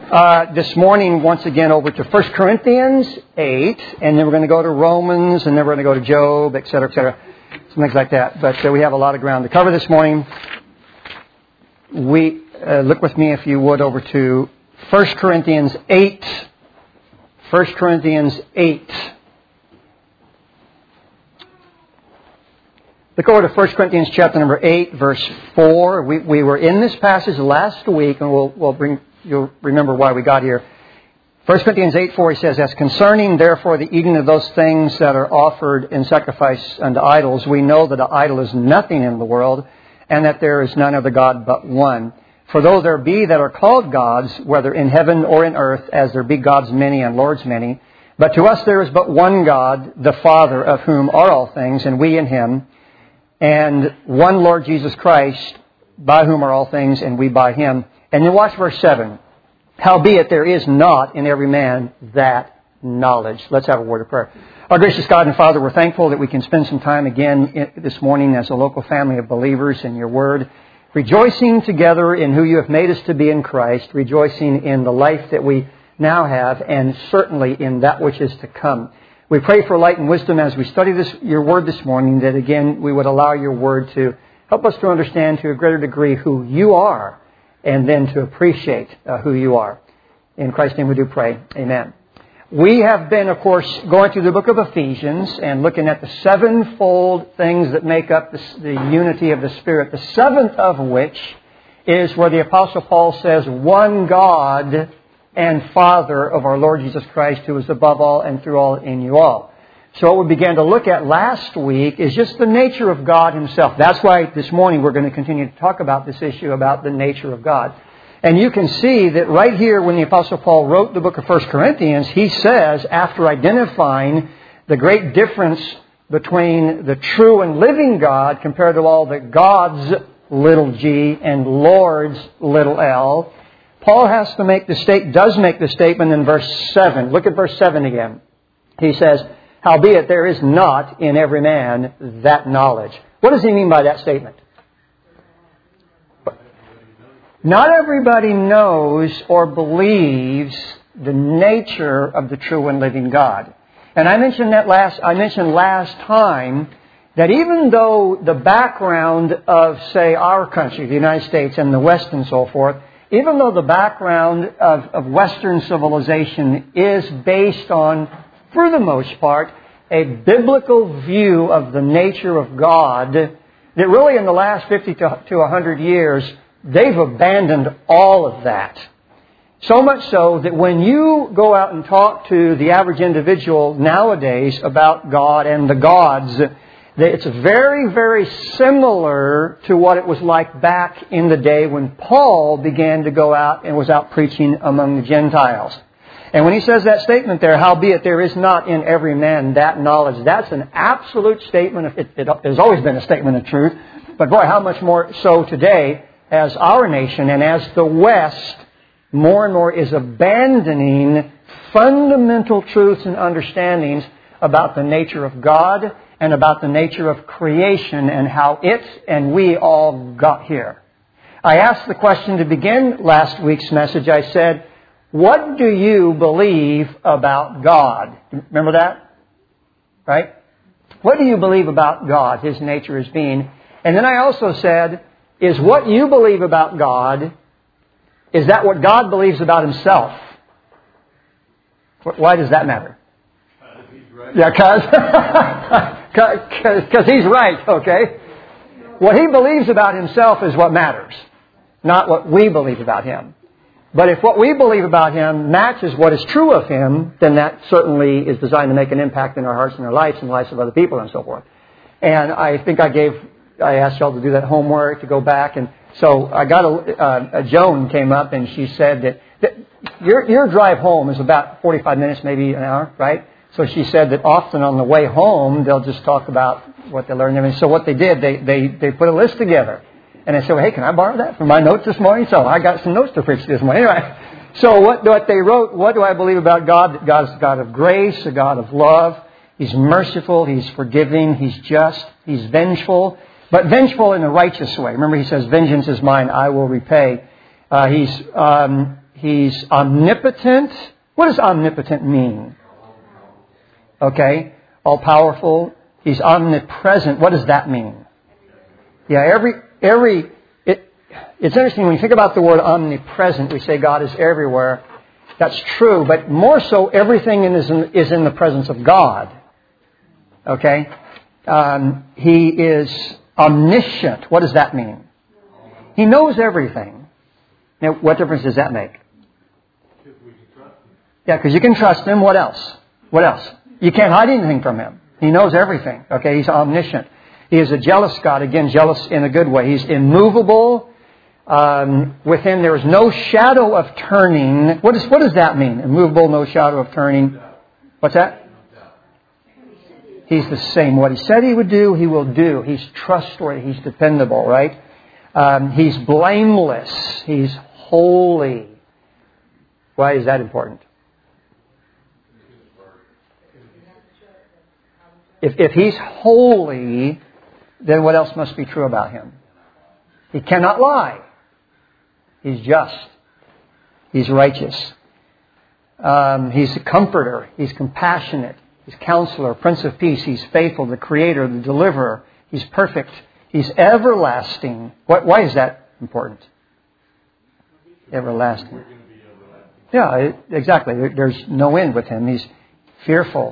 This morning, once again, over to 1 Corinthians 8, and then we're going to go to Romans, and then we're going to go to Job, etc., some things like that. But we have a lot of ground to cover this morning. Look with me, if you would, over to 1 Corinthians 8. 1 Corinthians 8. Look over to 1 Corinthians chapter number 8, verse 4. We were in this passage last week, and you'll remember why we got here. 1 Corinthians 8:4, he says, "As concerning, therefore, the eating of those things that are offered in sacrifice unto idols, we know that an idol is nothing in the world, and that there is none other God but one. For though there be that are called gods, whether in heaven or in earth, as there be gods many and lords many, but to us there is but one God, the Father, of whom are all things, and we in Him, and one Lord Jesus Christ, by whom are all things, and we by Him." And then watch verse 7. "Howbeit there is not in every man that knowledge." Let's have a word of prayer. Our gracious God and Father, we're thankful that we can spend some time again this morning as a local family of believers in Your Word, rejoicing together in who You have made us to be in Christ, rejoicing in the life that we now have, and certainly in that which is to come. We pray for light and wisdom as we study Your Word this morning, that again we would allow Your Word to help us to understand to a greater degree who You are, and then to appreciate who You are. In Christ's name we do pray. Amen. We have been, of course, going through the book of Ephesians and looking at the sevenfold things that make up the unity of the Spirit. The seventh of which is where the Apostle Paul says, "One God and Father of our Lord Jesus Christ, who is above all and through all in you all." So what we began to look at last week is just the nature of God Himself. That's why this morning we're going to continue to talk about this issue about the nature of God. And you can see that right here when the Apostle Paul wrote the book of 1 Corinthians, he says, after identifying the great difference between the true and living God compared to all the gods, little g, and lords, little l, Paul does make the statement in verse 7. Look at verse 7 again. He says, "Howbeit there is not in every man that knowledge." What does he mean by that statement? Not everybody knows or believes the nature of the true and living God. And I mentioned last time that even though the background of, say, our country, the United States and the West and so forth, even though the background of Western civilization is based on, for the most part, a biblical view of the nature of God, that really in the last 50 to 100 years, they've abandoned all of that. So much so that when you go out and talk to the average individual nowadays about God and the gods, it's very, very similar to what it was like back in the day when Paul began to go out and was out preaching among the Gentiles. And when he says that statement there, "Howbeit there is not in every man that knowledge," that's an absolute statement. It has always been a statement of truth. But boy, how much more so today as our nation and as the West more and more is abandoning fundamental truths and understandings about the nature of God and about the nature of creation and how it and we all got here. I asked the question to begin last week's message. I said, "What do you believe about God?" Remember that? Right? What do you believe about God, His nature as being? And then I also said, is what you believe about God, is that what God believes about Himself? Why does that matter? He's right. Yeah, because He's right, okay? What He believes about Himself is what matters, not what we believe about Him. But if what we believe about Him matches what is true of Him, then that certainly is designed to make an impact in our hearts and our lives and the lives of other people and so forth. And I think I asked y'all to do that homework, to go back. And so I got a Joan came up and she said that your drive home is about 45 minutes, maybe an hour, right? So she said that often on the way home, they'll just talk about what they learned. And so what they did, they put a list together. And I said, well, "Hey, can I borrow that for my notes this morning?" So I got some notes to preach this morning. Anyway, so what they wrote, what do I believe about God? That God is a God of grace, a God of love. He's merciful, He's forgiving, He's just, He's vengeful. But vengeful in a righteous way. Remember, He says, "Vengeance is mine, I will repay." He's He's omnipotent. What does omnipotent mean? Okay. All-powerful. He's omnipresent. What does that mean? Yeah, it's interesting when you think about the word omnipresent, we say God is everywhere. That's true, but more so everything is in the presence of God. Okay? He is omniscient. What does that mean? He knows everything. Now, what difference does that make? Yeah, because you can trust Him. What else? What else? You can't hide anything from Him. He knows everything. Okay? He's omniscient. He is a jealous God. Again, jealous in a good way. He's immovable. Within there is no shadow of turning. What does that mean? Immovable, no shadow of turning. What's that? He's the same. What He said He would do, He will do. He's trustworthy. He's dependable, right? He's blameless. He's holy. Why is that important? If He's holy, then what else must be true about Him? He cannot lie. He's just. He's righteous. He's a comforter. He's compassionate. He's counselor, Prince of Peace. He's faithful, the Creator, the Deliverer. He's perfect. He's everlasting. Why is that important? Everlasting. Yeah, exactly. There's no end with Him. He's fearful.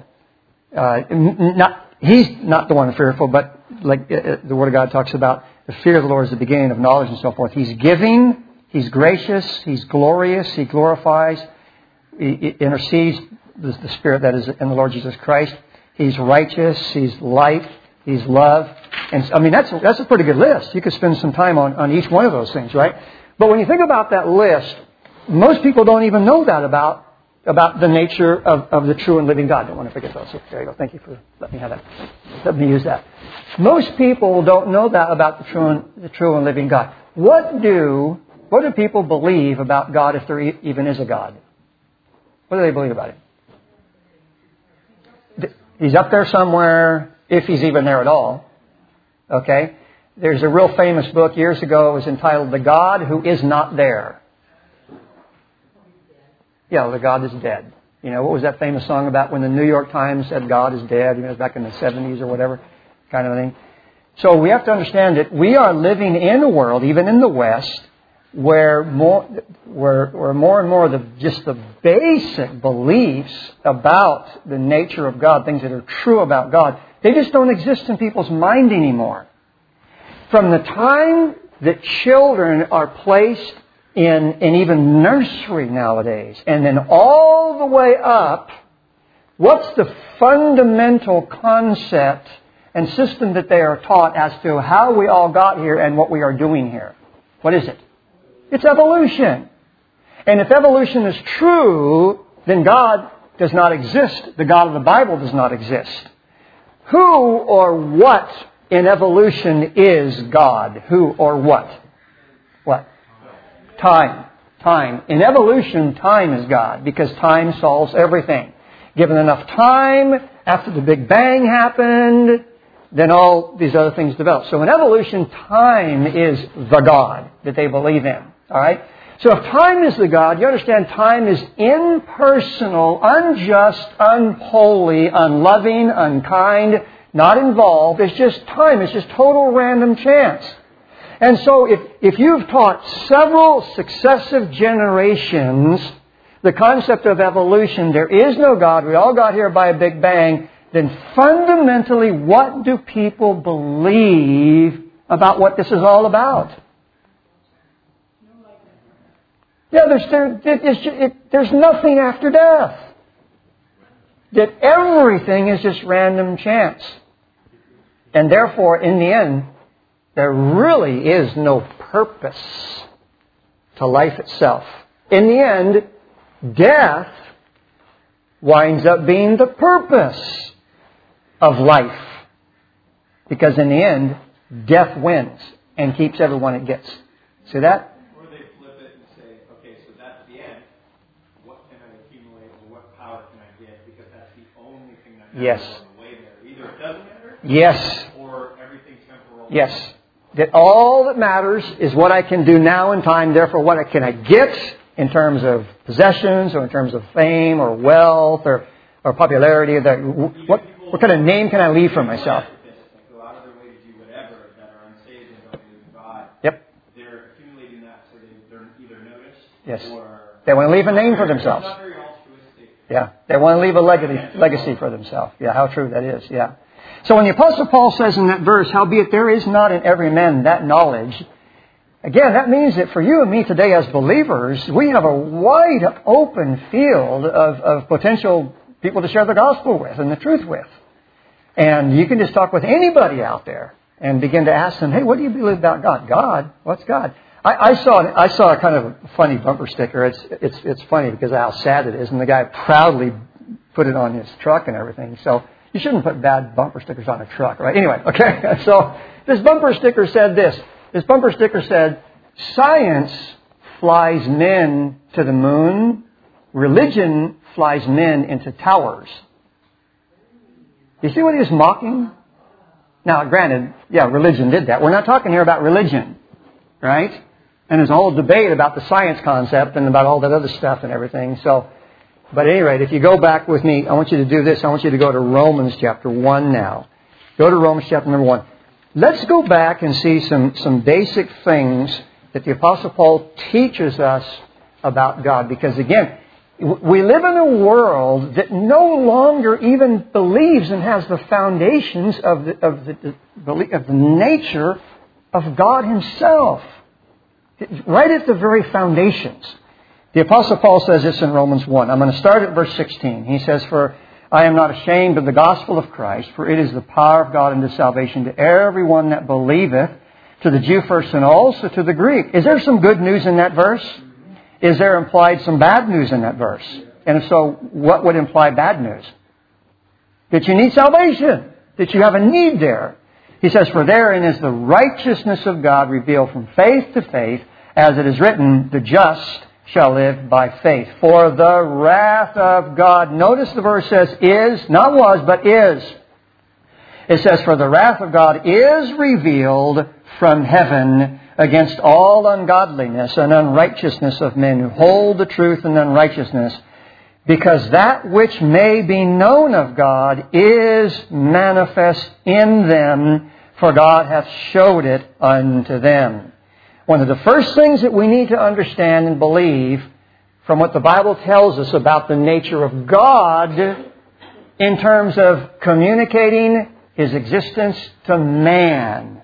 He's not the one fearful, but like the Word of God talks about, the fear of the Lord is the beginning of knowledge and so forth. He's giving. He's gracious. He's glorious. He glorifies. He intercedes the Spirit that is in the Lord Jesus Christ. He's righteous. He's light. He's love. And I mean, that's a pretty good list. You could spend some time on each one of those things, right? But when you think about that list, most people don't even know that about the nature of the true and living God. Don't want to forget those. There you go. Thank you for letting me have that. Let me use that. Most people don't know that about the true and living God. What do people believe about God if there even is a God? What do they believe about Him? He's up there somewhere, if He's even there at all. Okay? There's a real famous book years ago. It was entitled The God Who Is Not There. Yeah, the God is dead. You know, what was that famous song about when the New York Times said God is dead? You know, it was back in the 70s or whatever kind of thing. So we have to understand that we are living in a world, even in the West, where more and more of the basic beliefs about the nature of God, things that are true about God, they just don't exist in people's mind anymore. From the time that children are placed in even nursery nowadays, and then all the way up, what's the fundamental concept and system that they are taught as to how we all got here and what we are doing here? What is it? It's evolution. And if evolution is true, then God does not exist. The God of the Bible does not exist. Who or what in evolution is God? Who or what? What? Time. Time. In evolution, time is God, because time solves everything. Given enough time, after the Big Bang happened, then all these other things develop. So in evolution, time is the God that they believe in. All right? So if time is the God, you understand time is impersonal, unjust, unholy, unloving, unkind, not involved. It's just time. It's just total random chance. And so if you've taught several successive generations the concept of evolution, there is no God, we all got here by a Big Bang, then fundamentally what do people believe about what this is all about? Yeah, there's nothing after death. That everything is just random chance. And therefore, in the end, there really is no purpose to life itself. In the end, death winds up being the purpose of life. Because in the end, death wins and keeps everyone it gets. See that? Or they flip it and say, okay, so that's the end. What can I accumulate or what power can I get? Because that's the only thing that matters on the way there. Either it doesn't matter, yes, or everything's temporal. Yes. That all that matters is what I can do now in time. Therefore, what can I get in terms of possessions or in terms of fame or wealth or popularity. What kind of name can I leave for myself? Go out of their way to do whatever that are unsaved and don't believe in God. Yep. They're accumulating that so they're either noticed Yes. or... They want to leave a name for themselves. It's not very altruistic. Yeah. They want to leave a legacy for themselves. Yeah, how true that is. Yeah. So when the Apostle Paul says in that verse, howbeit there is not in every man that knowledge, again, that means that for you and me today as believers, we have a wide open field of potential people to share the gospel with and the truth with. And you can just talk with anybody out there and begin to ask them, hey, what do you believe about God? God? What's God? I saw a kind of funny bumper sticker. It's funny because of how sad it is. And the guy proudly put it on his truck and everything. So you shouldn't put bad bumper stickers on a truck, right? Anyway, okay. So this bumper sticker said this. This bumper sticker said, science flies men to the moon. Religion flies men into towers. You see what he was mocking? Now, granted, yeah, religion did that. We're not talking here about religion, right? And there's a whole debate about the science concept and about all that other stuff and everything. So, but at any rate, if you go back with me, I want you to do this. I want you to go to Romans chapter 1 now. Go to Romans chapter number 1. Let's go back and see some basic things that the Apostle Paul teaches us about God. Because again, we live in a world that no longer even believes and has the foundations of the nature of God Himself. Right at the very foundations. The Apostle Paul says this in Romans 1. I'm going to start at verse 16. He says, for I am not ashamed of the gospel of Christ, for it is the power of God unto salvation to everyone that believeth, to the Jew first and also to the Greek. Is there some good news in that verse? Is there implied some bad news in that verse? And if so, what would imply bad news? That you need salvation. That you have a need there. He says, for therein is the righteousness of God revealed from faith to faith, as it is written, the just shall live by faith. For the wrath of God, notice the verse says is, not was, but is. It says, for the wrath of God is revealed from heaven against all ungodliness and unrighteousness of men who hold the truth in unrighteousness, because that which may be known of God is manifest in them, for God hath showed it unto them. One of the first things that we need to understand and believe from what the Bible tells us about the nature of God in terms of communicating His existence to man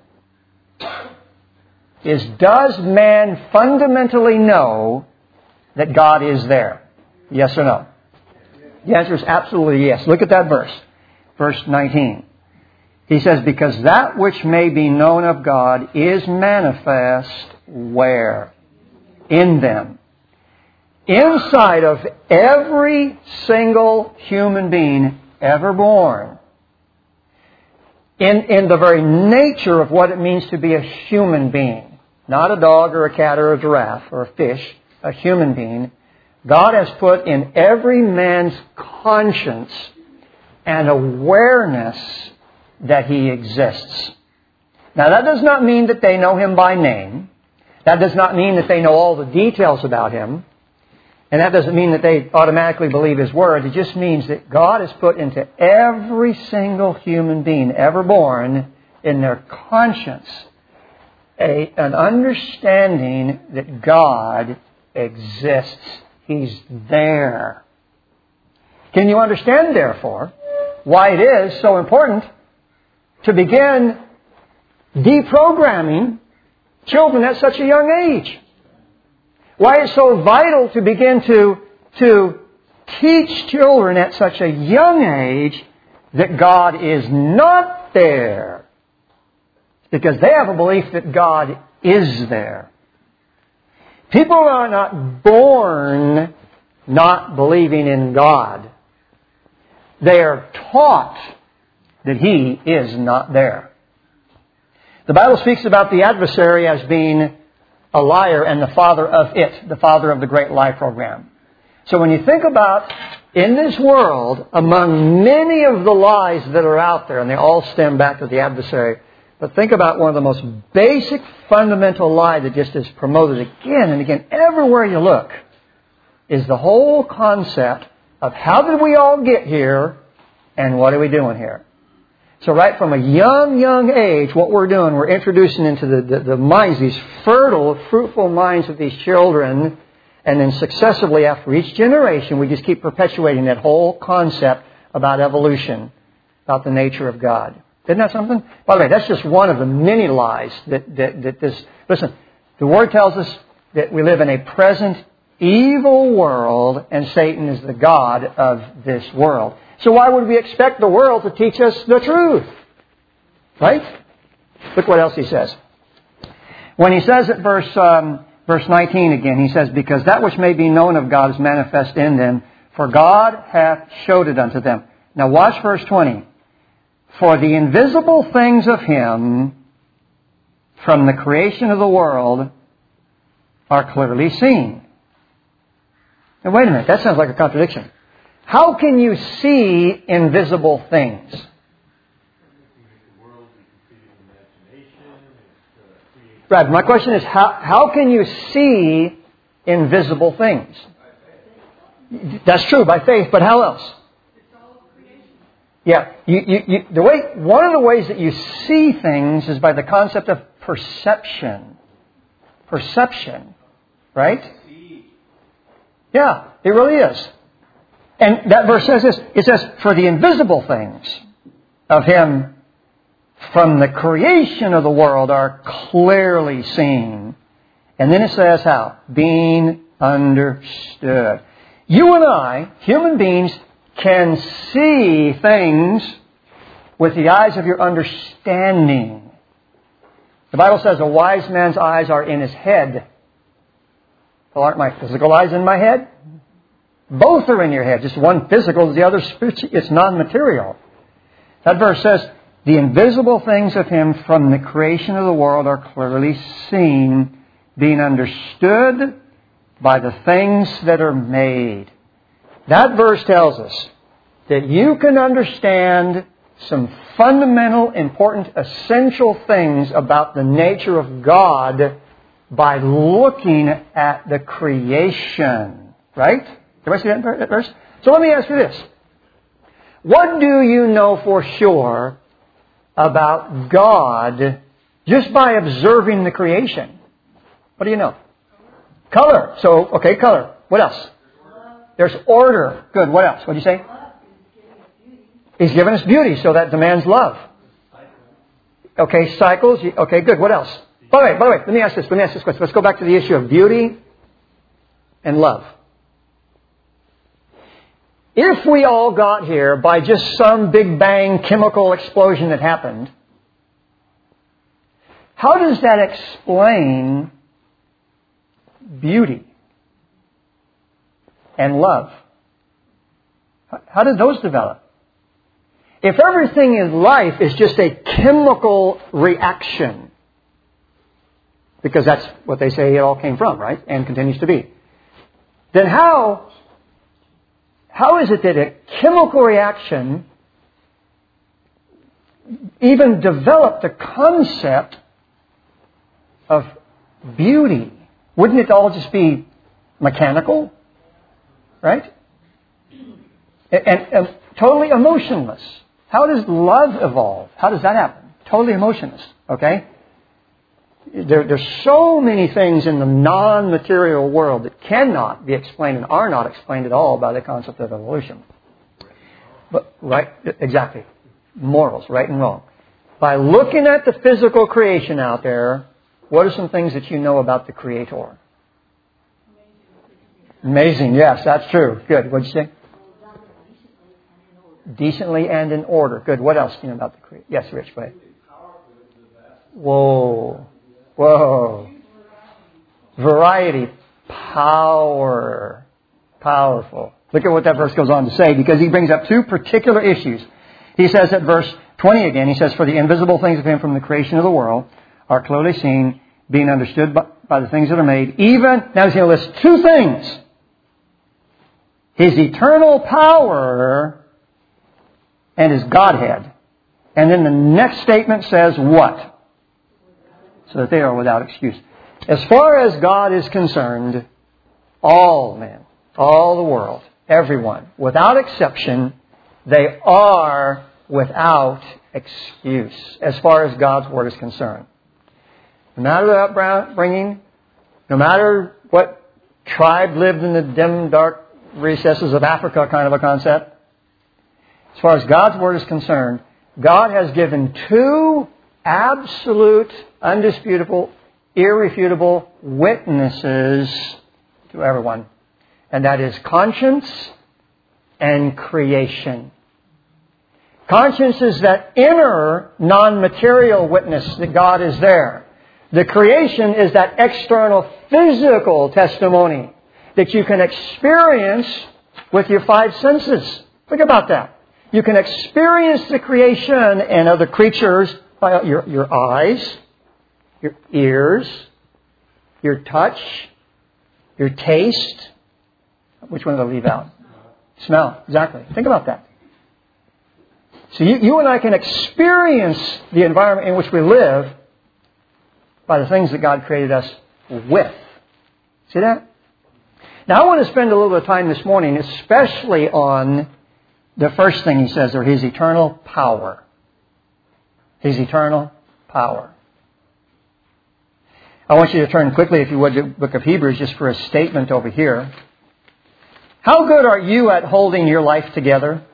is, does man fundamentally know that God is there? Yes or no? The answer is absolutely yes. Look at that verse. Verse 19. He says, because that which may be known of God is manifest where? In them. Inside of every single human being ever born. In the very nature of what it means to be a human being. Not a dog or a cat or a giraffe or a fish. A human being. God has put in every man's conscience an awareness that He exists. Now that does not mean that they know Him by name. That does not mean that they know all the details about Him. And that doesn't mean that they automatically believe His Word. It just means that God has put into every single human being ever born in their conscience an understanding that God exists. He's there. Can you understand, therefore, why it is so important to begin deprogramming children at such a young age? Why it's so vital to begin to teach children at such a young age that God is not there. Because they have a belief that God is there. People are not born not believing in God. They are taught that He is not there. The Bible speaks about the adversary as being a liar and the father of it, the father of the great lie program. So when you think about in this world, among many of the lies that are out there, and they all stem back to the adversary, but think about one of the most basic fundamental lie that just is promoted again and again everywhere you look. is the whole concept of how did we all get here and what are we doing here. So right from a young age, what we're doing, we're introducing into the minds, these fertile, fruitful minds of these children, and then successively after each generation, we just keep perpetuating that whole concept about evolution, about the nature of God. Isn't that something? By the way, that's just one of the many lies that this... Listen, the Word tells us that we live in a present evil world and Satan is the god of this world. So why would we expect the world to teach us the truth? Right? Look what else he says. When he says at verse 19 again, he says, because that which may be known of God is manifest in them, for God hath showed it unto them. Now watch verse 20. For the invisible things of Him from the creation of the world are clearly seen. Now wait a minute, that sounds like a contradiction. How can you see invisible things? Brad, my question is, how can you see invisible things? That's true, by faith, but how else? Yeah, one of the ways that you see things is by the concept of perception. Perception, right? Yeah, it really is. And that verse says this, it says, for the invisible things of Him from the creation of the world are clearly seen. And then it says how? Being understood. You and I, human beings, can see things with the eyes of your understanding. The Bible says a wise man's eyes are in his head. Well, aren't my physical eyes in my head? Both are in your head. Just one physical, the other spiritual. It's non-material. That verse says, the invisible things of Him from the creation of the world are clearly seen, being understood by the things that are made. That verse tells us that you can understand some fundamental, important, essential things about the nature of God by looking at the creation. Right? Everybody see that verse? So let me ask you this. What do you know for sure about God just by observing the creation? What do you know? Color. So, okay, color. What else? There's order. Good. What else? What do you say? He's given us beauty, so that demands love. Okay, cycles. Okay, good. What else? By the way, let me ask this question. Let's go back to the issue of beauty and love. If we all got here by just some big bang chemical explosion that happened, how does that explain beauty and love? How did those develop? If everything in life is just a chemical reaction, because that's what they say it all came from, right? And continues to be. Then how is it that a chemical reaction even developed the concept of beauty? Wouldn't it all just be mechanical? Right? And totally emotionless. How does love evolve? How does that happen? Totally emotionless. Okay? There's so many things in the non-material world that cannot be explained and are not explained at all by the concept of evolution. But right, exactly. Morals, right and wrong. By looking at the physical creation out there, what are some things that you know about the Creator? Amazing, yes, that's true. Good. What'd you say? Decently and in order. Good. What else do you know about the Creator? Yes, Rich, go ahead. Whoa. Variety. Power. Powerful. Look at what that verse goes on to say, because he brings up two particular issues. He says at verse 20 again, he says, for the invisible things of Him from the creation of the world are clearly seen, being understood by the things that are made. Even, now he's going to list two things. His eternal power and His Godhead. And then the next statement says what? So that they are without excuse. As far as God is concerned, all men All the world. Everyone. Without exception, they are without excuse as far as God's Word is concerned. No matter the upbringing, no matter what tribe lived in the dim, dark recesses of Africa kind of a concept, as far as God's Word is concerned, God has given two absolute, undisputable, irrefutable witnesses to everyone. And that is conscience and creation. Conscience is that inner, non-material witness that God is there. The creation is that external, physical testimony that you can experience with your five senses. Think about that. You can experience the creation and other creatures by your eyes, your ears, your touch, your taste. Which one did I leave out? Smell. Exactly. Think about that. So you and I can experience the environment in which we live by the things that God created us with. See that? Now I want to spend a little bit of time this morning, especially on the first thing he says there, His eternal power. His eternal power. I want you to turn quickly, if you would, to the book of Hebrews, just for a statement over here. How good are you at holding your life together?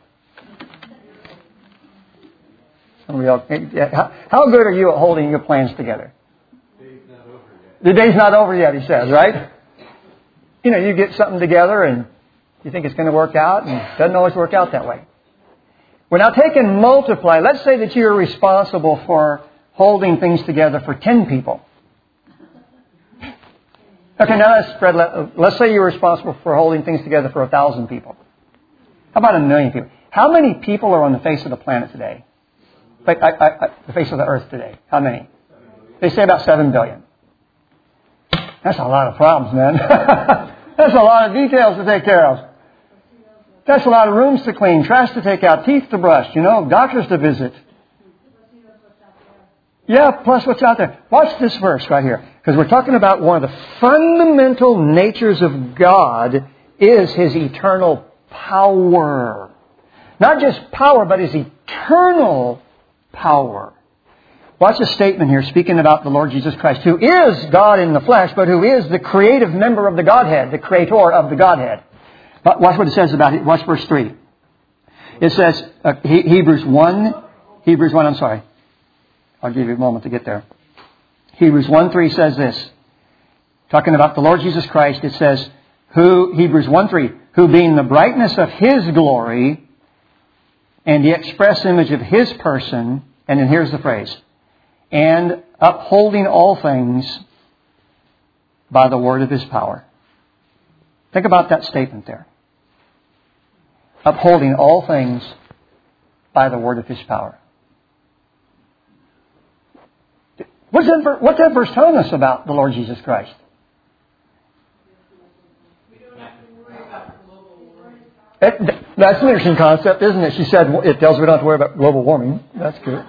How good are you at holding your plans together? The day's not over yet, he says, right? You know, you get something together and you think it's going to work out, and it doesn't always work out that way. Well, now take and multiply. Let's say that you're responsible for holding things together for 10 people. Okay, now let's say you're responsible for holding things together for 1,000 people. How about 1,000,000 people? How many people are on the face of the planet today? The face of the earth today. How many? They say about 7 billion. That's a lot of problems, man. That's a lot of details to take care of. That's a lot of rooms to clean, trash to take out, teeth to brush, doctors to visit. Yeah, plus what's out there. Watch this verse right here. Because we're talking about one of the fundamental natures of God is His eternal power. Not just power, but His eternal power. Watch a statement here speaking about the Lord Jesus Christ, who is God in the flesh, but who is the creative member of the Godhead, the creator of the Godhead. Watch what it says about it. Watch verse 3. It says, Hebrews 1, I'm sorry. I'll give you a moment to get there. Hebrews 1:3 says this. Talking about the Lord Jesus Christ, it says, Hebrews 1:3, who being the brightness of His glory and the express image of His person, and then here's the phrase, and upholding all things by the word of His power. Think about that statement there. Upholding all things by the word of His power. What's that verse telling us about the Lord Jesus Christ? We don't have to worry about global warming. That's an interesting concept, isn't it? She said it tells us we don't have to worry about global warming. That's good.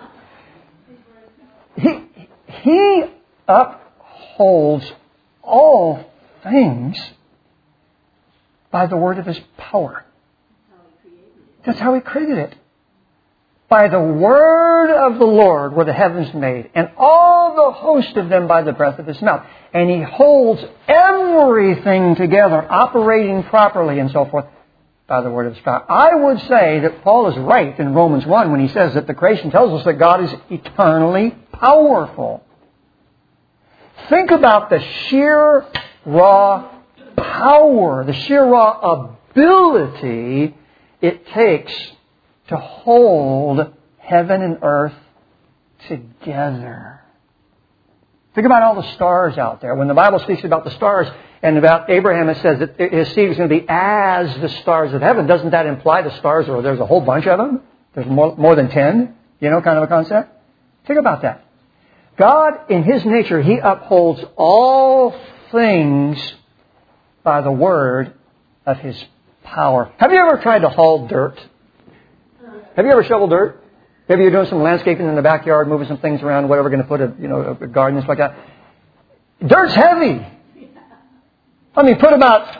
He upholds all things by the word of His power. That's how He created it. By the word of the Lord were the heavens made, and all the host of them by the breath of His mouth. And He holds everything together, operating properly and so forth, by the word of His power. I would say that Paul is right in Romans 1 when he says that the creation tells us that God is eternally powerful. Think about the sheer raw power, the sheer raw ability it takes to hold heaven and earth together. Think about all the stars out there. When the Bible speaks about the stars and about Abraham, it says that his seed is going to be as the stars of heaven. Doesn't that imply the stars, or there's a whole bunch of them? There's more than 10, kind of a concept? Think about that. God, in His nature, He upholds all things by the word of His power. Have you ever tried to haul dirt? Have you ever shoveled dirt? Maybe you're doing some landscaping in the backyard, moving some things around, whatever, going to put a garden and stuff like that. Dirt's heavy. I mean, put about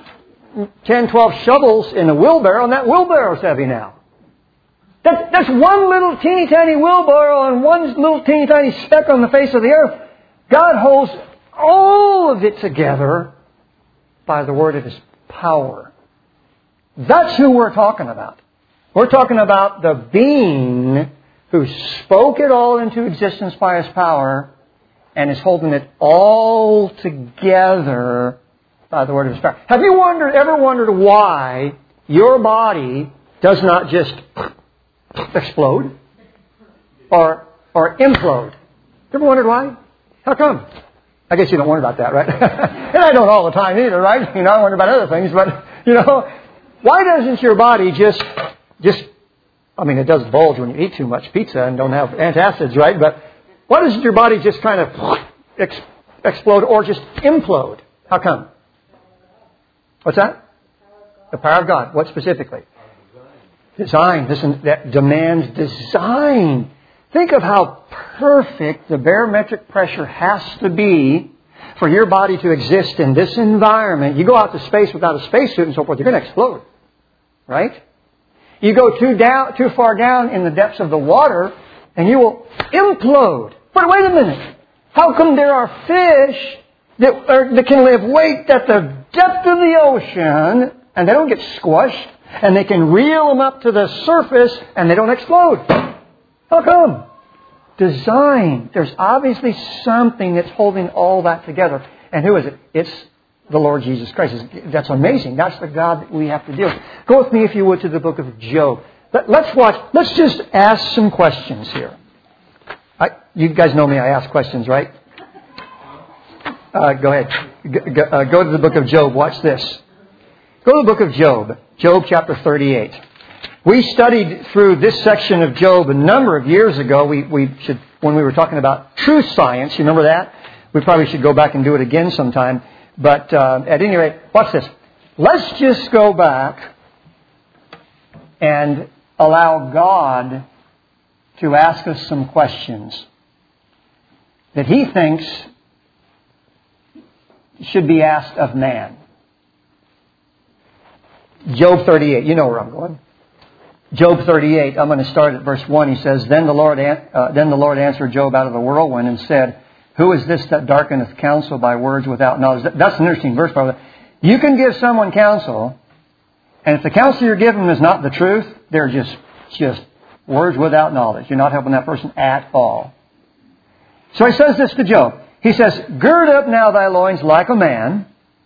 10, 12 shovels in a wheelbarrow, and that wheelbarrow's heavy now. That's one little teeny tiny wheelbarrow and one little teeny tiny speck on the face of the earth. God holds all of it together by the word of His power. That's who we're talking about. We're talking about the being who spoke it all into existence by His power and is holding it all together by the word of His power. Have you ever wondered why your body does not just explode or implode? You ever wondered why? How come? I guess you don't wonder about that, right? And I don't all the time either, right? I wonder about other things, but, why doesn't your body just, it does bulge when you eat too much pizza and don't have antacids, right? But why doesn't your body just kind of explode or just implode? How come? What's that? The power of God. What specifically? Design. Listen, that demands design. Think of how perfect the barometric pressure has to be for your body to exist in this environment. You go out to space without a spacesuit and so forth, you're going to explode. Right? You go too far down in the depths of the water and you will implode. But wait a minute. How come there are fish that can live at the depth of the ocean and they don't get squashed and they can reel them up to the surface and they don't explode? How come? Design. There's obviously something that's holding all that together. And who is it? It's the Lord Jesus Christ. That's amazing. That's the God that we have to deal with. Go with me, if you would, to the book of Job. Let's watch. Let's just ask some questions here. You guys know me. I ask questions, right? Go ahead. Go to the book of Job. Watch this. Go to the book of Job. Job chapter 38. We studied through this section of Job a number of years ago. When we were talking about true science. You remember that? We probably should go back and do it again sometime. But at any rate, watch this. Let's just go back and allow God to ask us some questions that He thinks should be asked of man. Job 38. You know where I'm going. Job 38. I'm going to start at verse 1. He says, Then the Lord answered Job out of the whirlwind and said, Who is this that darkeneth counsel by words without knowledge? That's an interesting verse, by the way. You can give someone counsel, and if the counsel you're giving them is not the truth, they're just words without knowledge. You're not helping that person at all. So he says this to Job. He says, Gird up now thy loins like a man,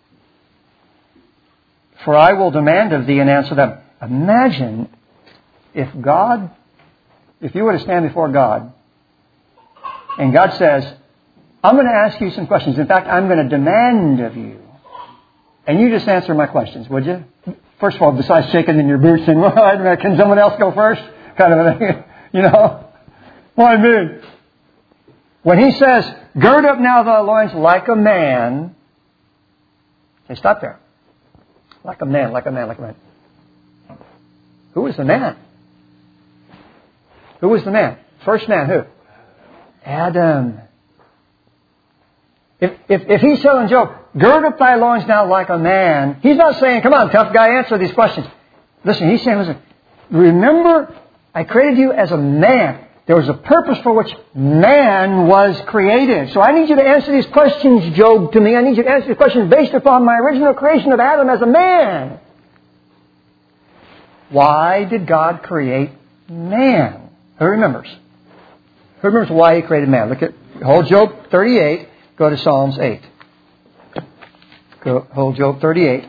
for I will demand of thee and answer them. Imagine if you were to stand before God, and God says, I'm going to ask you some questions. In fact, I'm going to demand of you. And you just answer my questions, would you? First of all, besides shaking in your boots and, can someone else go first? Kind of a thing, Why me? When He says, Gird up now thy loins like a man. Okay, stop there. Like a man. Who is the man? Who was the man? First man, who? Adam. If He's telling Job, gird up thy loins now like a man, He's not saying, come on, tough guy, answer these questions. Listen, He's saying, remember, I created you as a man. There was a purpose for which man was created. So I need you to answer these questions, Job, to me. I need you to answer these questions based upon my original creation of Adam as a man. Why did God create man? Who remembers? Who remembers why He created man? Hold Job 38. Go to Psalms 8. Hold Job 38.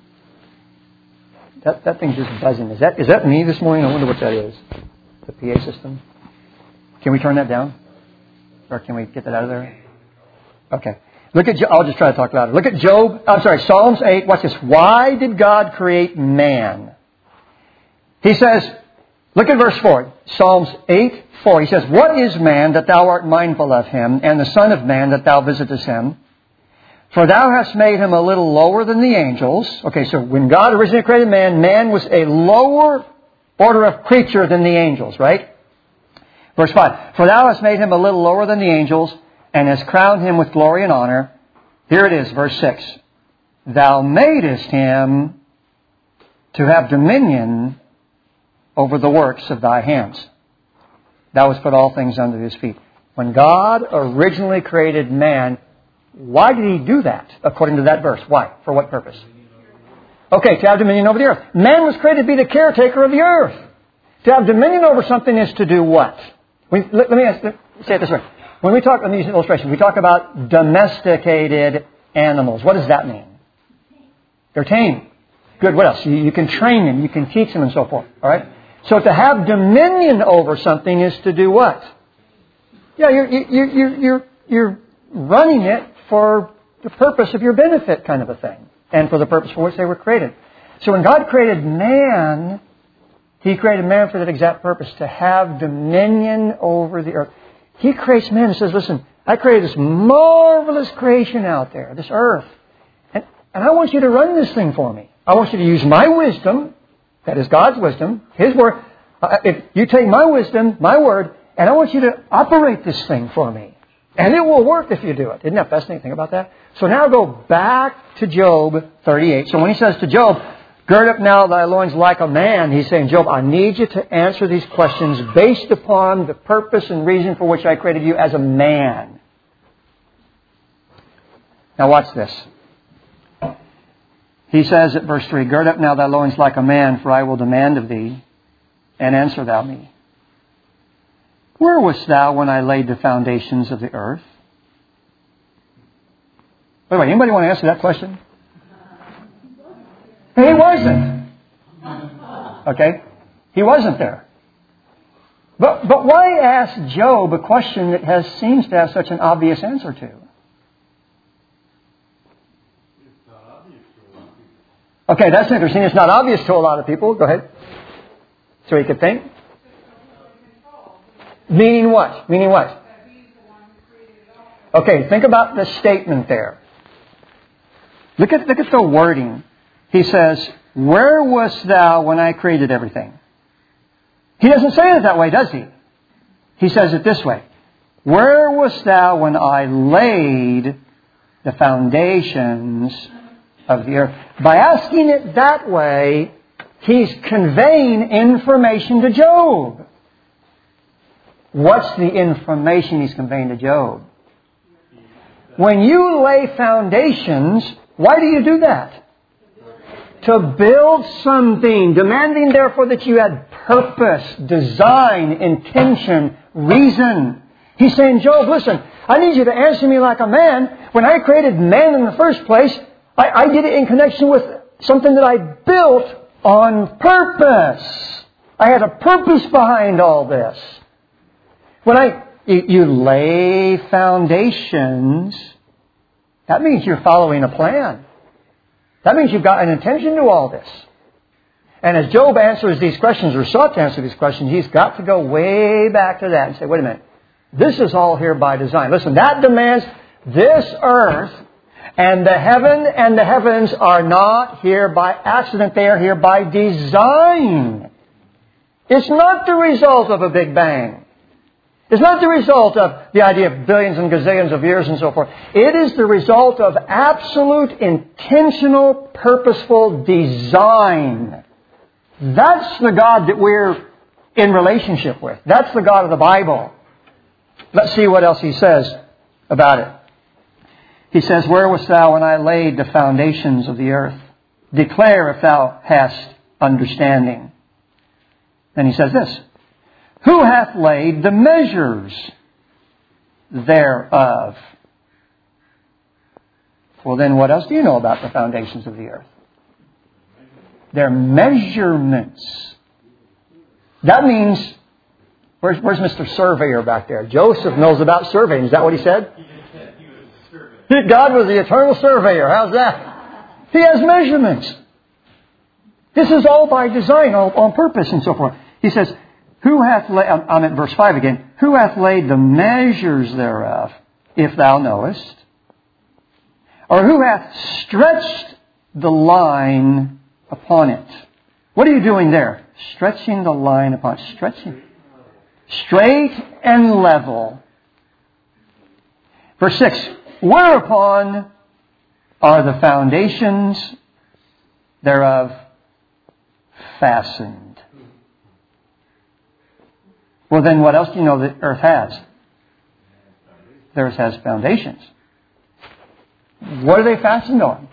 That thing's just buzzing. Is that me this morning? I wonder what that is. The PA system. Can we turn that down? Or can we get that out of there? Okay. I'll just try to talk louder. Look at Psalms 8. Watch this. Why did God create man? He says, look at verse 4. Psalms 8:4. He says, What is man that thou art mindful of him, and the son of man that thou visitest him? For thou hast made him a little lower than the angels. Okay, so when God originally created man, man was a lower order of creature than the angels, right? Verse 5. For thou hast made him a little lower than the angels, and hast crowned him with glory and honor. Here it is, verse 6. Thou madest him to have dominion over the works of thy hands. Thou hast put all things under his feet. When God originally created man, why did he do that, according to that verse? Why? For what purpose? Okay, to have dominion over the earth. Man was created to be the caretaker of the earth. To have dominion over something is to do what? Let me say it this way. When we talk, let me use an illustration. We talk about domesticated animals. What does that mean? They're tame. Good. What else? You can train them. You can teach them and so forth. All right? So to have dominion over something is to do what? Yeah, you're running it for the purpose of your benefit kind of a thing. And for the purpose for which they were created. So when God created man, He created man for that exact purpose, to have dominion over the earth. He creates man and says, listen, I created this marvelous creation out there, this earth. And I want you to run this thing for me. I want you to use my wisdom, that is God's wisdom, His word. If you take my wisdom, my word, and I want you to operate this thing for me. And it will work if you do it. Isn't that fascinating? Think about that. So now go back to Job 38. So when he says to Job, gird up now thy loins like a man, he's saying, Job, I need you to answer these questions based upon the purpose and reason for which I created you as a man. Now watch this. He says at verse 3, gird up now thy loins like a man, for I will demand of thee, and answer thou me. Where wast thou when I laid the foundations of the earth? By the way, anybody want to answer that question? He wasn't. Okay? He wasn't there. But why ask Job a question that seems to have such an obvious answer to? Okay, that's interesting. It's not obvious to a lot of people. Go ahead. So you could think. Meaning what? Meaning what? Okay, think about the statement there. Look at the wording. He says, where wast thou when I created everything? He doesn't say it that way, does he? He says it this way. Where wast thou when I laid the foundations of the earth? By asking it that way, he's conveying information to Job. What's the information he's conveying to Job? When you lay foundations, why do you do that? To build something, demanding therefore that you had purpose, design, intention, reason. He's saying, Job, listen, I need you to answer me like a man. When I created man in the first place, I did it in connection with something that I built on purpose. I had a purpose behind all this. When you lay foundations, that means you're following a plan. That means you've got an intention to all this. And as Job answers these questions, or sought to answer these questions, he's got to go way back to that and say, wait a minute, this is all here by design. Listen, that demands this earth and the heaven and the heavens are not here by accident. They are here by design. It's not the result of a Big Bang. It's not the result of the idea of billions and gazillions of years and so forth. It is the result of absolute, intentional, purposeful design. That's the God that we're in relationship with. That's the God of the Bible. Let's see what else he says about it. He says, where wast thou when I laid the foundations of the earth? Declare if thou hast understanding. Then he says this. Who hath laid the measures thereof? Well, then what else do you know about the foundations of the earth? They're measurements. That means, where's Mr. Surveyor back there? Joseph knows about surveying. Is that what he said? He just said he was a surveyor. God was the eternal surveyor. How's that? He has measurements. This is all by design, all on purpose and so forth. He says, who hath laid, I'm at verse 5 again, who hath laid the measures thereof, if thou knowest? Or who hath stretched the line upon it? What are you doing there? Stretching the line upon it. Stretching. Straight and level. Verse 6, whereupon are the foundations thereof fastened. Well, then what else do you know that earth has? The earth has foundations. What are they fastened on?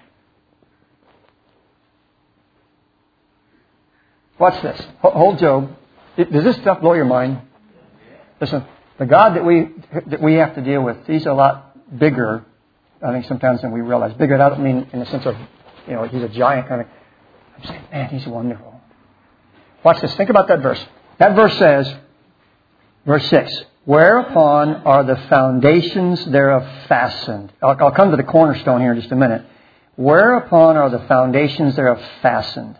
Watch this. Hold Job. Does this stuff blow your mind? Listen, the God that we have to deal with, He's a lot bigger, I think, sometimes than we realize. Bigger, I don't mean in the sense of, He's a giant kind of. I'm saying, man, He's wonderful. Watch this. Think about that verse. That verse says, verse 6, whereupon are the foundations thereof fastened? I'll come to the cornerstone here in just a minute. Whereupon are the foundations thereof fastened?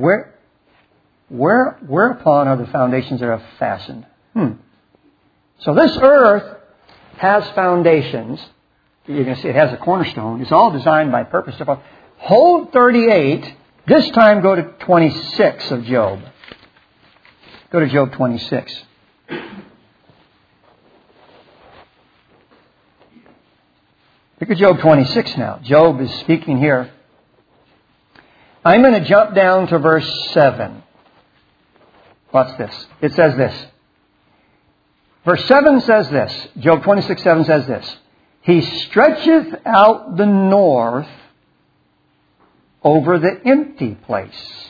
Whereupon are the foundations thereof fastened? So this earth has foundations. You're going to see it has a cornerstone. It's all designed by purpose. Hold 38. This time go to 26 of Job. Go to Job 26. Look at Job 26 now. Job is speaking here. I'm going to jump down to verse 7. Watch this. It says this. Verse 7 says this. Job 26:7 says this. He stretcheth out the north over the empty place,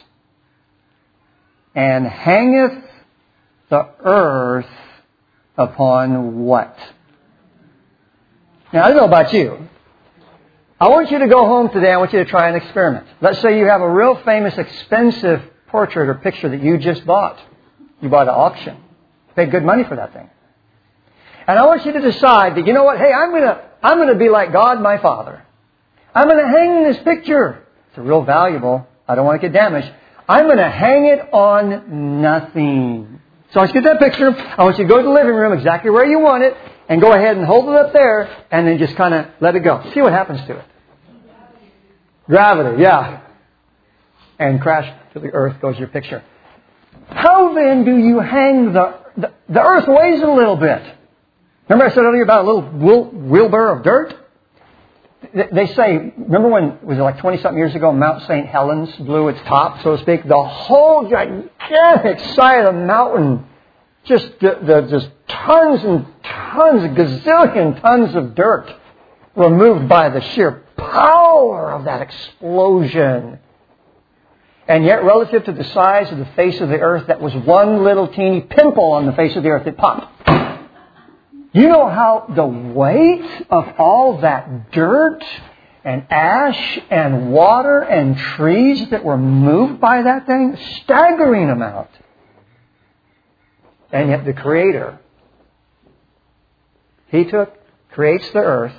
and hangeth the earth upon what? Now, I don't know about you. I want you to go home today. I want you to try an experiment. Let's say you have a real famous, expensive portrait or picture that you just bought. You bought at auction. You paid good money for that thing. And I want you to decide that, you know what? Hey, I'm going to be like God, my Father. I'm going to hang this picture. It's real valuable. I don't want to get damaged. I'm going to hang it on nothing. So I want you to get that picture. I want you to go to the living room exactly where you want it and go ahead and hold it up there and then just kind of let it go. See what happens to it. Gravity, yeah. And crash to the earth goes your picture. How then do you hang the earth weighs a little bit. Remember I said earlier about a little wheelbarrow of dirt? They say, remember when, was it like 20-something years ago, Mount St. Helens blew its top, so to speak? The whole gigantic side of the mountain, just tons and tons, a gazillion tons of dirt removed by the sheer power of that explosion. And yet, relative to the size of the face of the earth, that was one little teeny pimple on the face of the earth that popped. You know how the weight of all that dirt and ash and water and trees that were moved by that thing? Staggering amount. And yet the Creator, He creates the earth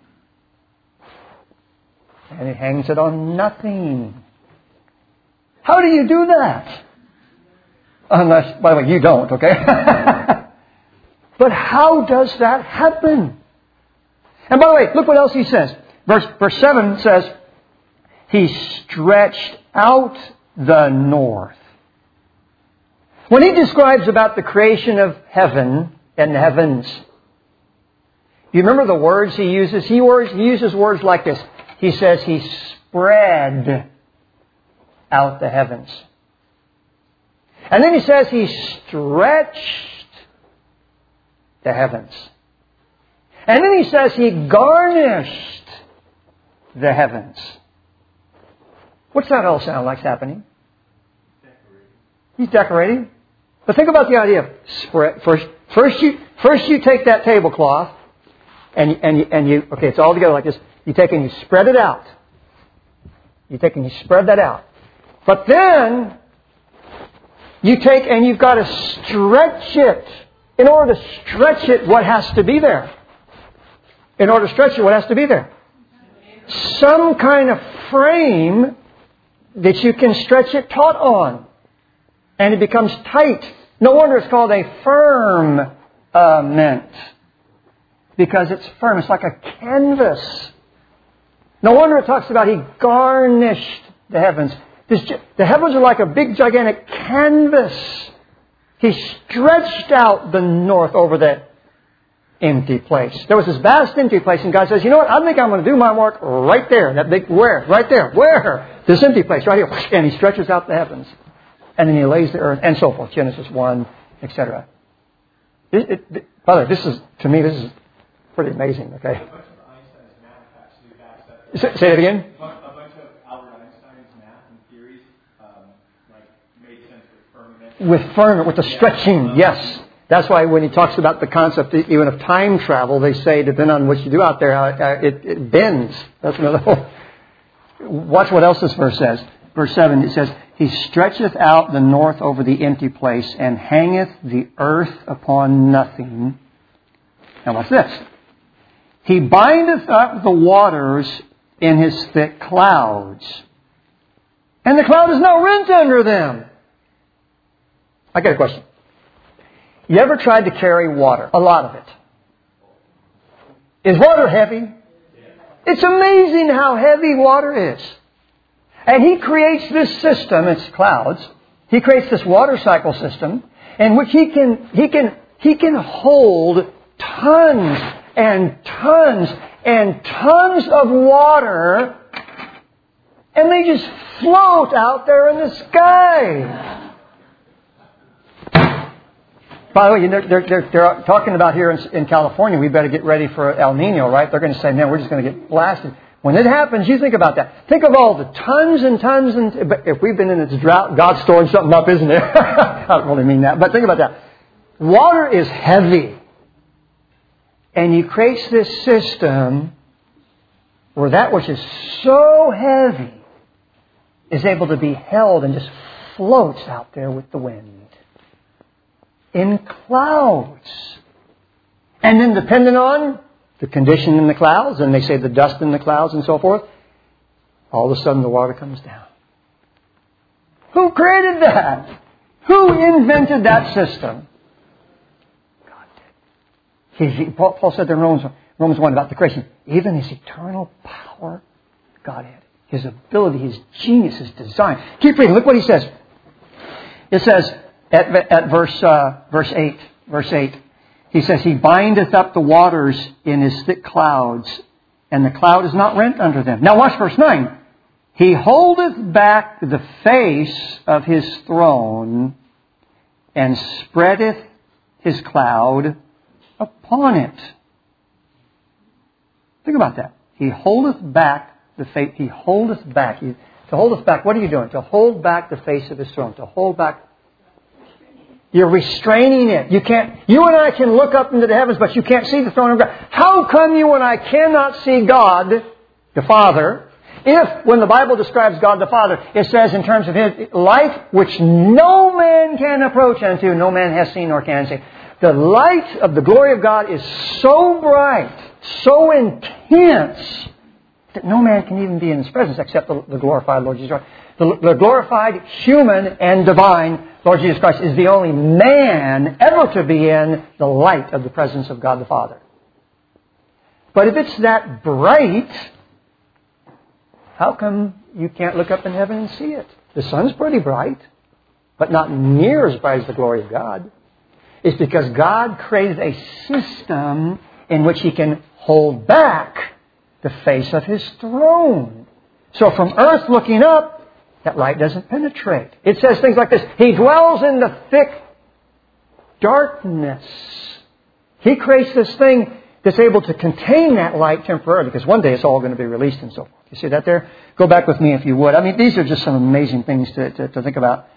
and He hangs it on nothing. How do you do that? Unless, by the way, you don't, okay? But how does that happen? And by the way, look what else he says. Verse 7 says, He stretched out the north. When he describes about the creation of heaven and the heavens, you remember the words he uses? He uses words like this. He says He spread out the heavens. And then he says He stretched the heavens. And then he says He garnished the heavens. What's that all sound like happening? He's decorating. But think about the idea of spread. First you take that tablecloth and you okay, it's all together like this. You take and you spread it out. You take and you spread that out. But then you take and you've got to stretch it. In order to stretch it, what has to be there? In order to stretch it, what has to be there? Some kind of frame that you can stretch it taut on. And it becomes tight. No wonder it's called a firmament. Because it's firm. It's like a canvas. No wonder it talks about He garnished the heavens. The heavens are like a big gigantic canvas. He stretched out the north over that empty place. There was this vast empty place, and God says, you know what? I think I'm going to do my work right there. That big, where? Right there. Where? This empty place, right here. And He stretches out the heavens. And then He lays the earth, and so forth. Genesis 1, etc. Brother, this is pretty amazing, okay? A bunch of Einstein's math actually backs up. Say it again? A bunch of Albert Einstein's math and theories made sense with firmament. With the stretching, yes. That's why when he talks about the concept, even of time travel, they say, depending on what you do out there, it bends. That's another whole... Watch what else this verse says. Verse 7, it says, He stretcheth out the north over the empty place, and hangeth the earth upon nothing. Now watch this. He bindeth up the waters in His thick clouds, and the cloud is no rent under them. I got a question. You ever tried to carry water? A lot of it. Is water heavy? It's amazing how heavy water is. And He creates this system, it's clouds. He creates this water cycle system in which He can hold tons and tons and tons of water, and they just float out there in the sky. By the way, they're talking about here in California, we better get ready for El Nino, right? They're going to say, man, we're just going to get blasted. When it happens, you think about that. Think of all the tons and tons and... But if we've been in this drought, God's storing something up, isn't it? I don't really mean that. But think about that. Water is heavy. And He creates this system where that which is so heavy is able to be held and just floats out there with the wind. In clouds. And then depending on the condition in the clouds, and they say the dust in the clouds and so forth, all of a sudden the water comes down. Who created that? Who invented that system? God did. Paul said in Romans 1 about the creation, even His eternal power, Godhead, His ability, His genius, His design. Keep reading. Look what he says. It says at verse 8, he says, He bindeth up the waters in His thick clouds, and the cloud is not rent under them. Now watch verse 9. He holdeth back the face of His throne, and spreadeth His cloud upon it. Think about that. He holdeth back the face. He holdeth back. To hold us back, what are you doing? To hold back the face of His throne. To hold back. You're restraining it. You and I can look up into the heavens, but you can't see the throne of God. How come you and I cannot see God, the Father, if when the Bible describes God the Father, it says in terms of His light, which no man can approach unto, no man has seen nor can see. The light of the glory of God is so bright, so intense, that no man can even be in His presence except the glorified Lord Jesus Christ. The glorified, human, and divine Lord Jesus Christ is the only man ever to be in the light of the presence of God the Father. But if it's that bright, how come you can't look up in heaven and see it? The sun's pretty bright, but not near as bright as the glory of God. It's because God created a system in which He can hold back the face of His throne. So from earth looking up, that light doesn't penetrate. It says things like this. He dwells in the thick darkness. He creates this thing that's able to contain that light temporarily, because one day it's all going to be released and so forth. You see that there? Go back with me if you would. I mean, these are just some amazing things to think about.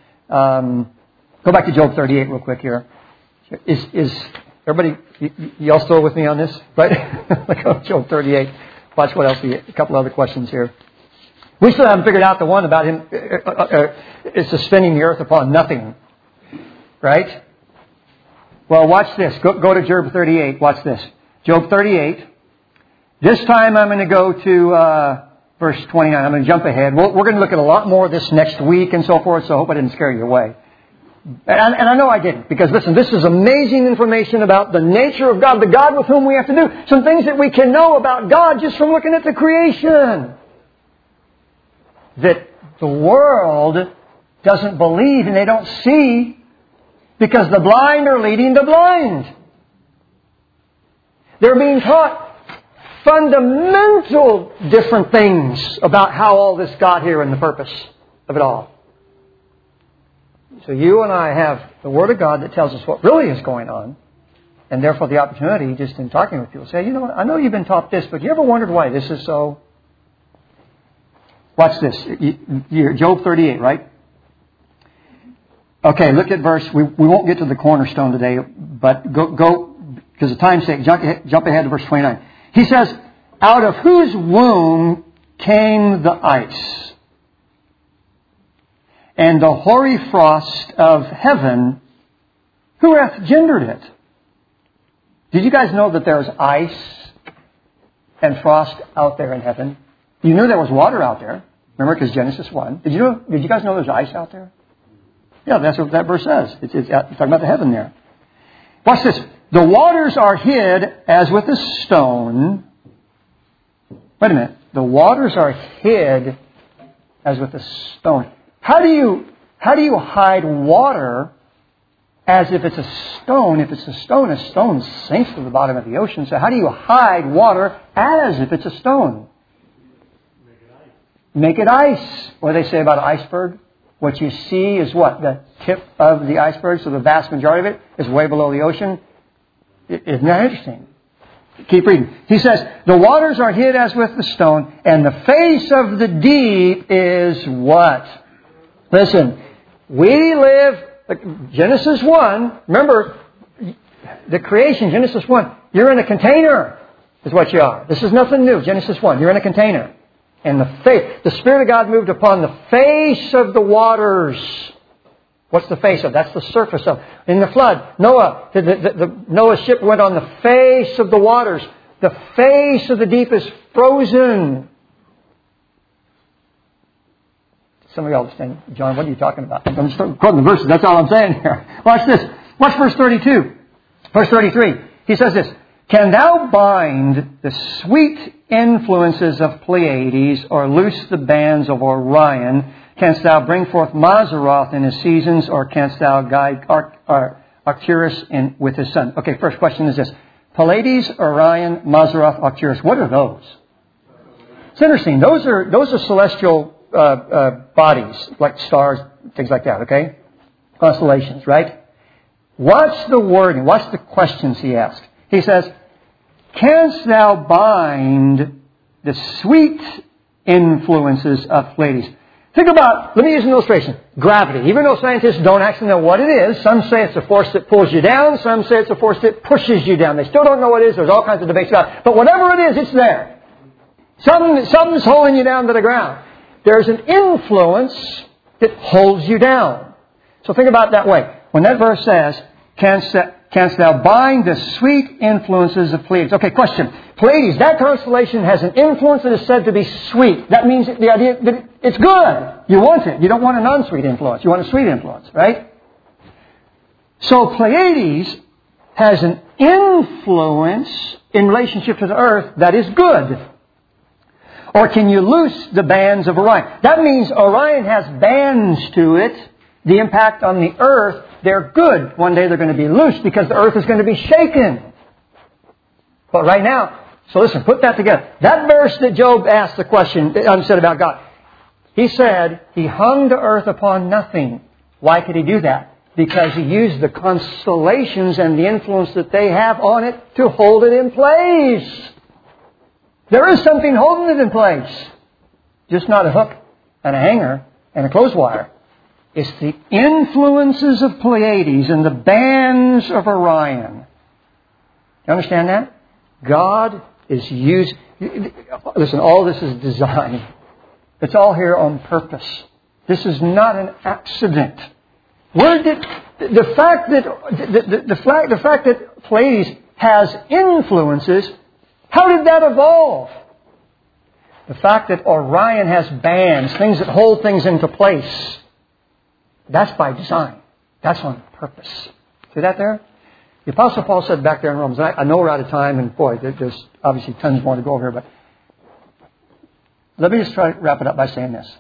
Go back to Job 38 real quick here. Is everybody, y'all still with me on this? Right? Let's go to Job 38. Watch what else. A couple other questions here. We still haven't figured out the one about Him suspending the earth upon nothing. Right? Well, watch this. Go to Job 38. Watch this. Job 38. This time I'm going to go to verse 29. I'm going to jump ahead. We're going to look at a lot more of this next week and so forth, so I hope I didn't scare you away. And I know I didn't, because listen, this is amazing information about the nature of God, the God with whom we have to do. Some things that we can know about God just from looking at the creation. That the world doesn't believe and they don't see, because the blind are leading the blind. They're being taught fundamental different things about how all this got here and the purpose of it all. So you and I have the Word of God that tells us what really is going on. And therefore the opportunity, just in talking with people, say, you know what, I know you've been taught this, but you ever wondered why this is so? Watch this. Job 38, right? Okay, look at verse. We won't get to the cornerstone today, but go because of time's sake, jump ahead to verse 29. He says, out of whose womb came the ice, and the hoary frost of heaven, who hath gendered it? Did you guys know that there's ice and frost out there in heaven? You knew there was water out there. Remember, because Genesis 1. Did you guys know there's ice out there? Yeah, that's what that verse says. It's talking about the heaven there. Watch this. The waters are hid as with a stone. Wait a minute. The waters are hid as with a stone. How do you hide water as if it's a stone? If it's a stone sinks to the bottom of the ocean. So how do you hide water as if it's a stone? Make it ice. What do they say about an iceberg? What you see is what? The tip of the iceberg, so the vast majority of it is way below the ocean. Isn't that interesting? Keep reading. He says, the waters are hid as with the stone, and the face of the deep is what? Listen, we live, Genesis 1, remember, the creation, Genesis 1, you're in a container, is what you are. This is nothing new, Genesis 1, you're in a container. And the Spirit of God moved upon the face of the waters. What's the face of? That's the surface of. In the flood, Noah's ship went on the face of the waters. The face of the deep is frozen. Some of y'all are saying, John, what are you talking about? I'm just quoting the verses. That's all I'm saying here. Watch this. Watch verse 32. Verse 33. He says this. Can thou bind the sweet influences of Pleiades, or loose the bands of Orion? Canst thou bring forth Mazzaroth in his seasons, or canst thou guide Arcturus with his sun? Okay, first question is this. Pleiades, Orion, Mazzaroth, Arcturus. What are those? It's interesting. Those are celestial bodies, like stars, things like that, okay? Constellations, right? Watch the wording. Watch the questions he asked. He says, canst thou bind the sweet influences of Pleiades? Think about, let me use an illustration. Gravity. Even though scientists don't actually know what it is, some say it's a force that pulls you down, some say it's a force that pushes you down. They still don't know what it is. There's all kinds of debates about it. But whatever it is, it's there. Something's holding you down to the ground. There's an influence that holds you down. So think about it that way. When that verse says, canst thou bind the sweet influences of Pleiades? Okay, question. Pleiades, that constellation has an influence that is said to be sweet. That means the idea that it's good. You want it. You don't want a non-sweet influence. You want a sweet influence, right? So Pleiades has an influence in relationship to the earth that is good. Or can you loose the bands of Orion? That means Orion has bands to it. The impact on the earth, they're good. One day they're going to be loose because the earth is going to be shaken. But right now, so listen, put that together. That verse that Job asked the question, said about God. He said he hung the earth upon nothing. Why could he do that? Because he used the constellations and the influence that they have on it to hold it in place. There is something holding it in place. Just not a hook and a hanger and a clothes wire. It's the influences of Pleiades and the bands of Orion. You understand that? God is used. Listen, all this is design. It's all here on purpose. This is not an accident. Where did the fact that Pleiades has influences? How did that evolve? The fact that Orion has bands, things that hold things into place. That's by design. That's on purpose. See that there? The Apostle Paul said back there in Romans, I know we're out of time, and boy, there's obviously tons more to go over here, but let me just try to wrap it up by saying this.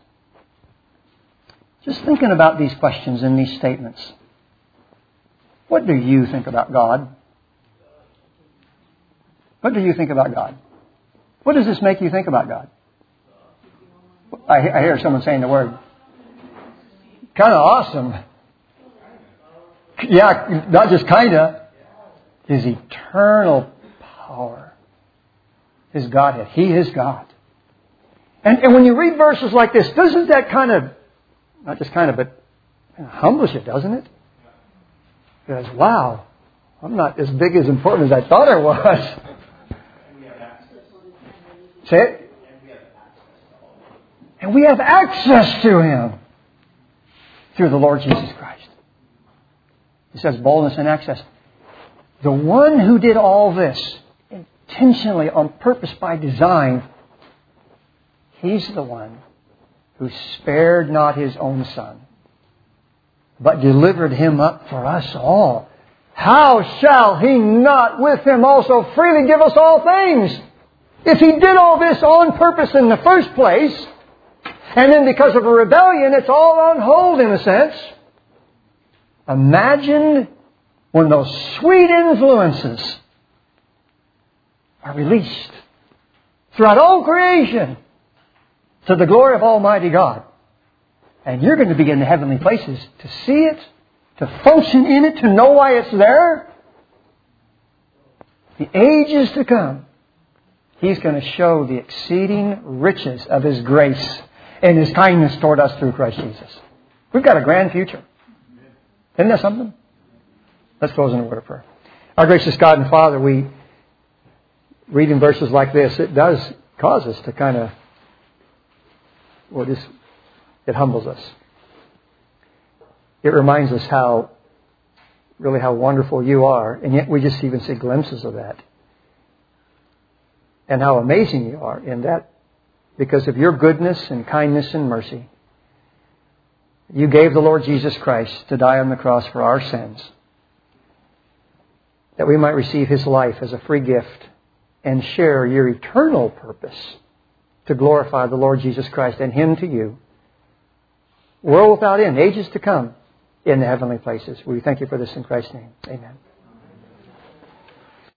Just thinking about these questions and these statements. What do you think about God? What do you think about God? What does this make you think about God? I hear someone saying the word. Kind of awesome. Yeah, not just kinda. His eternal power. His Godhead. He is God. And when you read verses like this, doesn't that kind of, not just kind of, but humbles you, doesn't it? Because, wow, I'm not as big as important as I thought I was. Say it? And we have access to Him through the Lord Jesus Christ. He says boldness and access. The one who did all this intentionally, on purpose, by design, He's the one who spared not His own Son, but delivered Him up for us all. How shall He not with Him also freely give us all things? If He did all this on purpose in the first place, and then because of a rebellion, it's all on hold in a sense. Imagine when those sweet influences are released throughout all creation to the glory of Almighty God. And you're going to be in the heavenly places to see it, to function in it, to know why it's there. The ages to come, He's going to show the exceeding riches of His grace and His kindness toward us through Christ Jesus. We've got a grand future. Isn't that something? Let's close in a word of prayer. Our gracious God and Father, we read in verses like this, it does cause us to kind of, it humbles us. It reminds us how wonderful You are, and yet we just even see glimpses of that. And how amazing You are in that, because of Your goodness and kindness and mercy, You gave the Lord Jesus Christ to die on the cross for our sins, that we might receive His life as a free gift and share Your eternal purpose to glorify the Lord Jesus Christ and Him to You, world without end, ages to come, in the heavenly places. We thank You for this in Christ's name. Amen.